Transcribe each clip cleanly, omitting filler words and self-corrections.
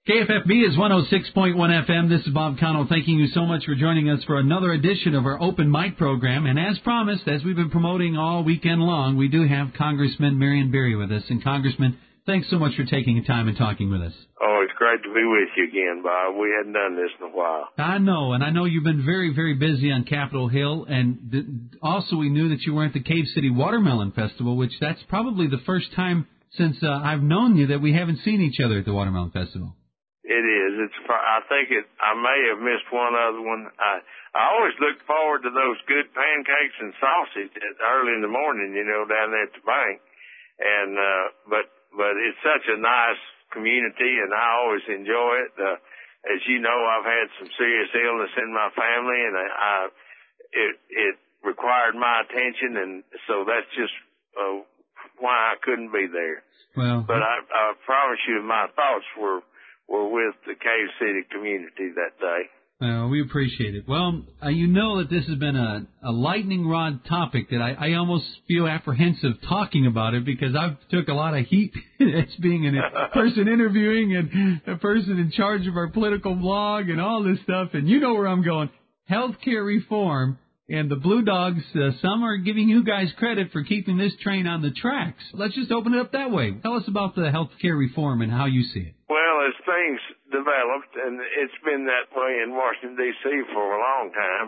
KFFB is 106.1 FM. This is Bob Connell thanking you so much for joining us for another edition of our Open Mic program. And as promised, as we've been promoting all weekend long, we do have Congressman Marion Barry with us. And Congressman, thanks so much for taking time and talking with us. Oh, it's great to be with you again, Bob. We hadn't done this in a while. I know, and I know you've been very, very busy on Capitol Hill. And also we knew that you were at the Cave City Watermelon Festival, which that's probably the first time since I've known you that we haven't seen each other at the Watermelon Festival. It is. I may have missed one other one. I always look forward to those good pancakes and sausage early in the morning, down there at the bank. And, but it's such a nice community and I always enjoy it. As you know, I've had some serious illness in my family and it required my attention. And so that's just, why I couldn't be there. Well, but I promise you my thoughts were with the Cave City community that day. We appreciate it. Well, you know that this has been a lightning rod topic that I almost feel apprehensive talking about it because I've took a lot of heat as being a person interviewing and a person in charge of our political blog and all this stuff. And you know where I'm going. Healthcare reform. And the Blue Dogs, some are giving you guys credit for keeping this train on the tracks. Let's just open it up that way. Tell us about the health care reform and how you see it. Well, as things developed, and it's been that way in Washington, D.C. for a long time,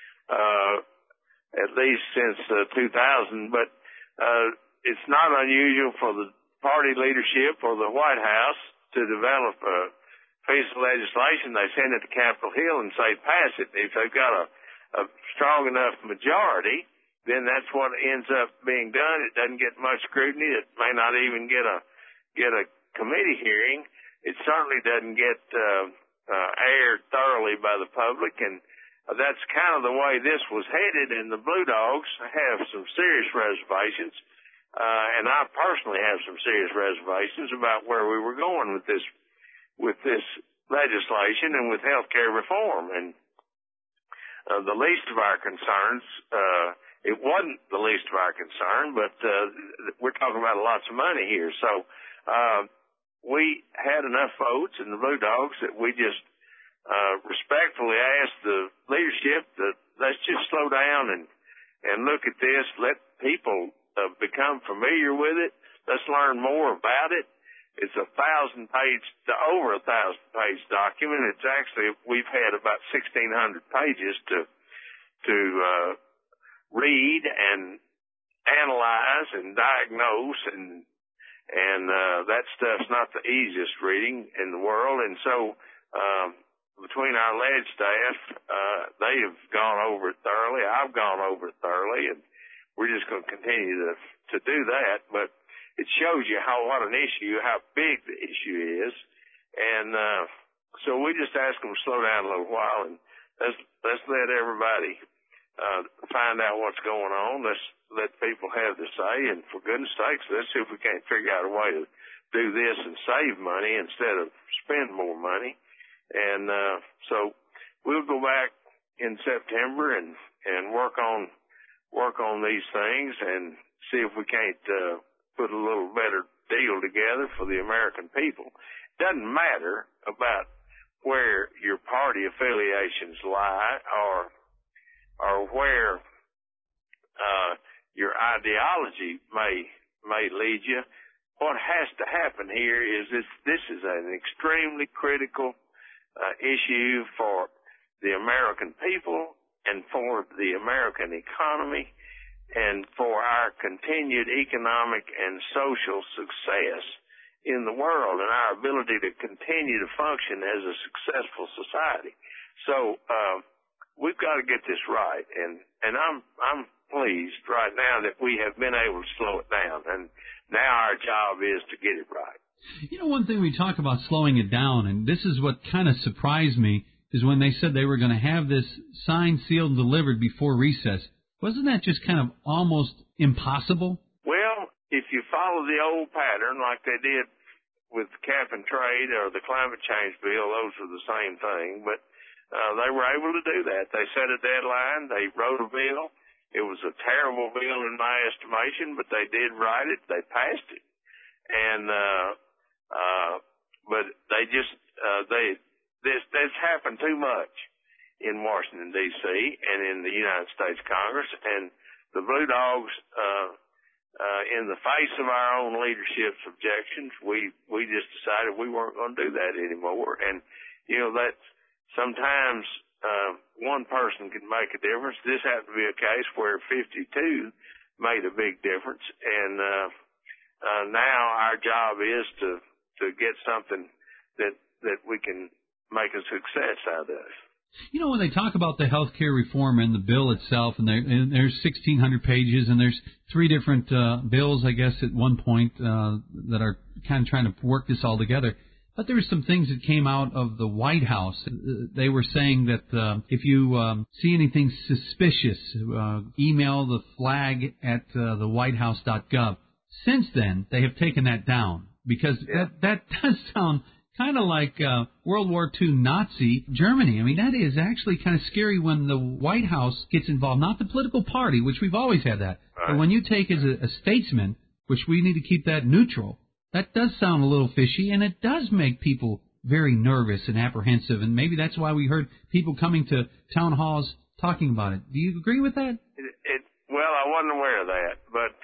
at least since 2000, but it's not unusual for the party leadership or the White House to develop a piece of legislation. They send it to Capitol Hill and say, pass it. If they've got a strong enough majority, then that's what ends up being done. It doesn't get much scrutiny. It may not even get a committee hearing. It certainly doesn't get aired thoroughly by the public, and that's kind of the way this was headed. And the Blue Dogs have some serious reservations, and I personally have some serious reservations about where we were going with this legislation and with health care reform. And the least of our concerns, it wasn't the least of our concern, but we're talking about lots of money here. So we had enough votes in the Blue Dogs that we just respectfully asked the leadership that let's just slow down and look at this, let people become familiar with it. Let's learn more about it. It's over 1,000 page document. It's actually, we've had about 1,600 pages to read and analyze and diagnose, and that stuff's not the easiest reading in the world. And so, between our ledge staff, they have gone over it thoroughly. I've gone over it thoroughly, and we're just going to continue to do that. But it shows you how big the issue is. And, so we just ask them to slow down a little while and let's let everybody, find out what's going on. Let's let people have their say. And for goodness sakes, let's see if we can't figure out a way to do this and save money instead of spend more money. And, so we'll go back in September and work on these things and see if we can't, put a little better deal together for the American people. It doesn't matter about where your party affiliations lie or where your ideology may lead you. What has to happen here is this is an extremely critical issue for the American people and for the American economy and for our continued economic and social success in the world and our ability to continue to function as a successful society. So, we've got to get this right. And I'm pleased right now that we have been able to slow it down. And now our job is to get it right. You know, one thing we talk about slowing it down, and this is what kind of surprised me, is when they said they were going to have this signed, sealed, and delivered before recess. Wasn't that just kind of almost impossible? Well, if you follow the old pattern like they did with cap and trade or the climate change bill, those are the same thing. But they were able to do that. They set a deadline. They wrote a bill. It was a terrible bill in my estimation, but they did write it. They passed it. And but they just that's happened too much in Washington, D.C. and in the United States Congress. And the Blue Dogs, in the face of our own leadership's objections, we just decided we weren't going to do that anymore. And, that's sometimes one person can make a difference. This happened to be a case where 52 made a big difference. And now our job is to get something that we can make a success out of. When they talk about the health care reform and the bill itself, and there's 1,600 pages, and there's three different bills, I guess, at one point that are kind of trying to work this all together. But there were some things that came out of the White House. They were saying that if you see anything suspicious, email the flag at thewhitehouse.gov. Since then, they have taken that down because that does sound kind of like World War II Nazi Germany. I mean, that is actually kind of scary when the White House gets involved, not the political party, which we've always had that, but when you take as a statesman, which we need to keep that neutral, that does sound a little fishy, and it does make people very nervous and apprehensive, and maybe that's why we heard people coming to town halls talking about it. Do you agree with that? Well, I wasn't aware of that, but,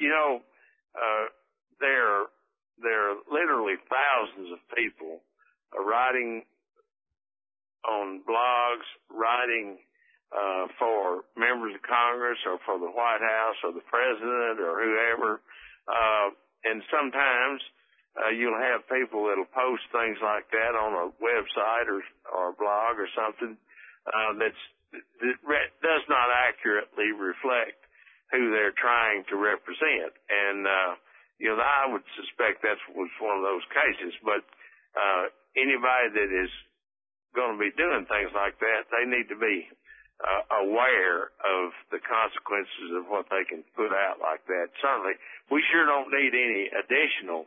there are literally thousands of people writing on blogs, writing for members of Congress or for the White House or the President or whoever. And sometimes you'll have people that'll post things like that on a website or a blog or something that does not accurately reflect who they're trying to represent. And I would suspect that was one of those cases. But anybody that is going to be doing things like that, they need to be aware of the consequences of what they can put out like that. Certainly, we sure don't need any additional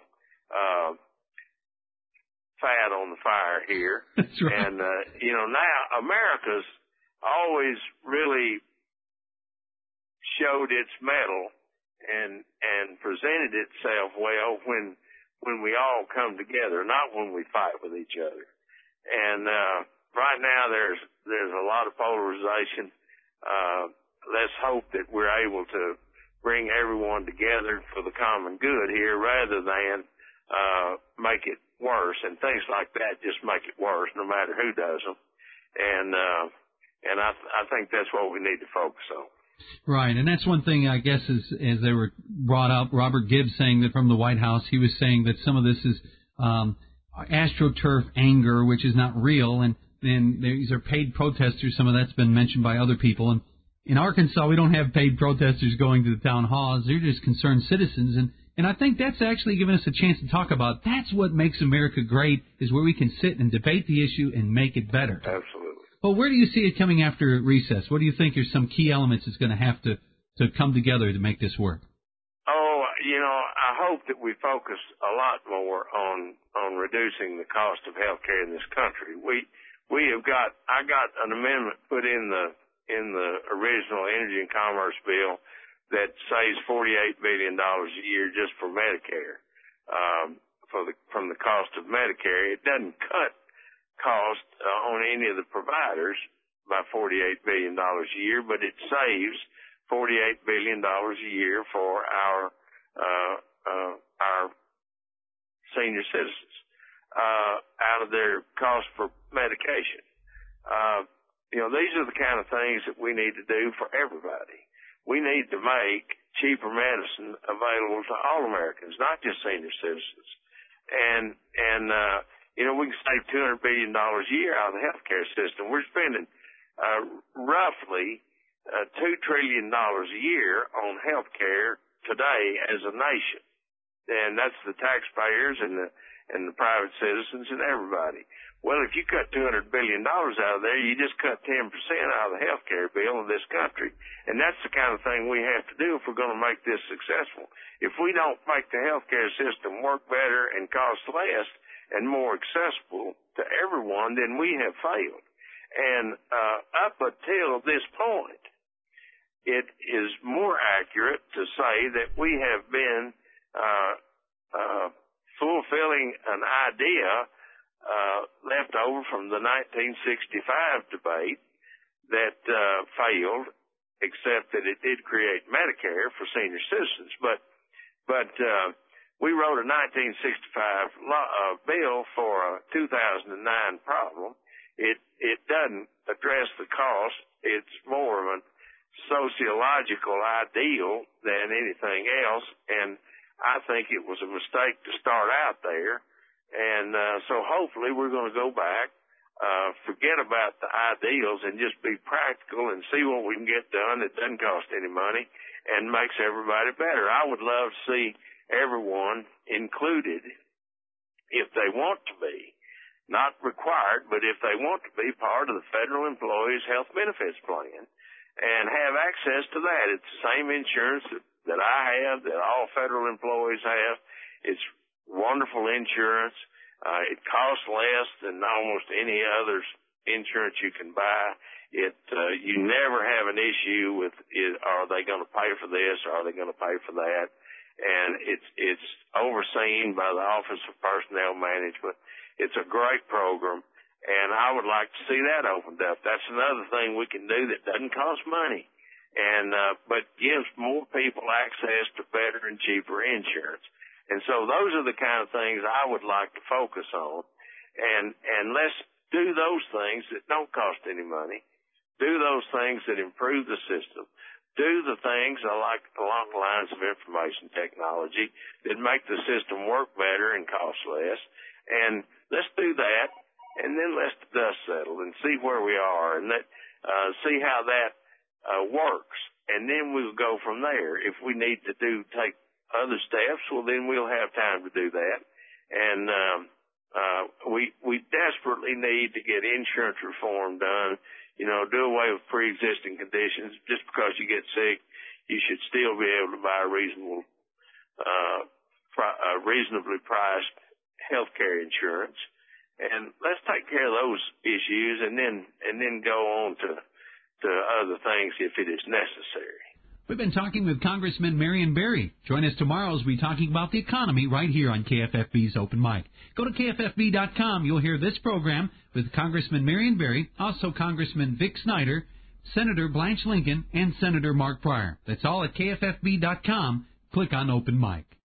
fat on the fire here. That's right. And, now America's always really showed its mettle and presented itself well when we all come together, not when we fight with each other. And right now there's a lot of polarization. Let's hope that we're able to bring everyone together for the common good here rather than make it worse. And things like that just make it worse no matter who does them. And I think that's what we need to focus on. Right, and that's one thing, I guess, as they were brought up, Robert Gibbs saying that from the White House, he was saying that some of this is AstroTurf anger, which is not real, and these are paid protesters. Some of that's been mentioned by other people. And in Arkansas, we don't have paid protesters going to the town halls. They're just concerned citizens, and I think that's actually given us a chance to talk about that's what makes America great, is where we can sit and debate the issue and make it better. Absolutely. Well, where do you see it coming after recess? What do you think are some key elements that's going to have to come together to make this work? Oh, I hope that we focus a lot more on reducing the cost of health care in this country. I got an amendment put in the original Energy and Commerce bill that saves $48 billion a year just for Medicare, from the cost of Medicare. It doesn't cut cost on any of the providers by $48 billion a year, but it saves $48 billion a year for our senior citizens out of their cost for medication. These are the kind of things that we need to do for everybody. We need to make cheaper medicine available to all Americans, not just senior citizens. And we can save $200 billion a year out of the healthcare system. We're spending roughly $2 trillion a year on healthcare today as a nation, and that's the taxpayers and the private citizens and everybody. Well, if you cut $200 billion out of there, you just cut 10% out of the healthcare bill of this country, and that's the kind of thing we have to do if we're going to make this successful. If we don't make the healthcare system work better and cost less and more accessible to everyone, then we have failed. And up until this point, it is more accurate to say that we have been fulfilling an idea over from the 1965 debate that failed, except that it did create Medicare for senior citizens. But we wrote a 1965 bill for a 2009 problem. It doesn't address the cost. It's more of a sociological ideal than anything else, and I think it was a mistake to start out there. And so hopefully we're going to go back, forget about the ideals, and just be practical and see what we can get done that doesn't cost any money and makes everybody better. I would love to see everyone included if they want to be. Not required, but if they want to be part of the federal employees' health benefits plan and have access to that. It's the same insurance that I have, that all federal employees have. It's wonderful insurance. It costs less than almost any other insurance you can buy. You never have an issue with, are they going to pay for this, or are they going to pay for that? And it's overseen by the Office of Personnel Management. It's a great program, and I would like to see that opened up. That's another thing we can do that doesn't cost money, and but gives more people access to better and cheaper insurance. And so those are the kind of things I would like to focus on, and let's do those things that don't cost any money, do those things that improve the system, do the things along the lines of information technology that make the system work better and cost less. And let's do that, and then let the dust settle and see where we are, and see how that works. And then we'll go from there. If we need to take other steps, well, then we'll have time to do that. And we desperately need to get insurance reform done. Do away with pre-existing conditions. Just because you get sick, you should still be able to buy a reasonably priced health care insurance. And let's take care of those issues, and then go on to other things if it is necessary. We've been talking with Congressman Marion Barry. Join us tomorrow as we talking about the economy right here on KFFB's Open Mic. Go to KFFB.com. You'll hear this program with Congressman Marion Barry, also Congressman Vic Snyder, Senator Blanche Lincoln, and Senator Mark Pryor. That's all at KFFB.com. Click on Open Mic.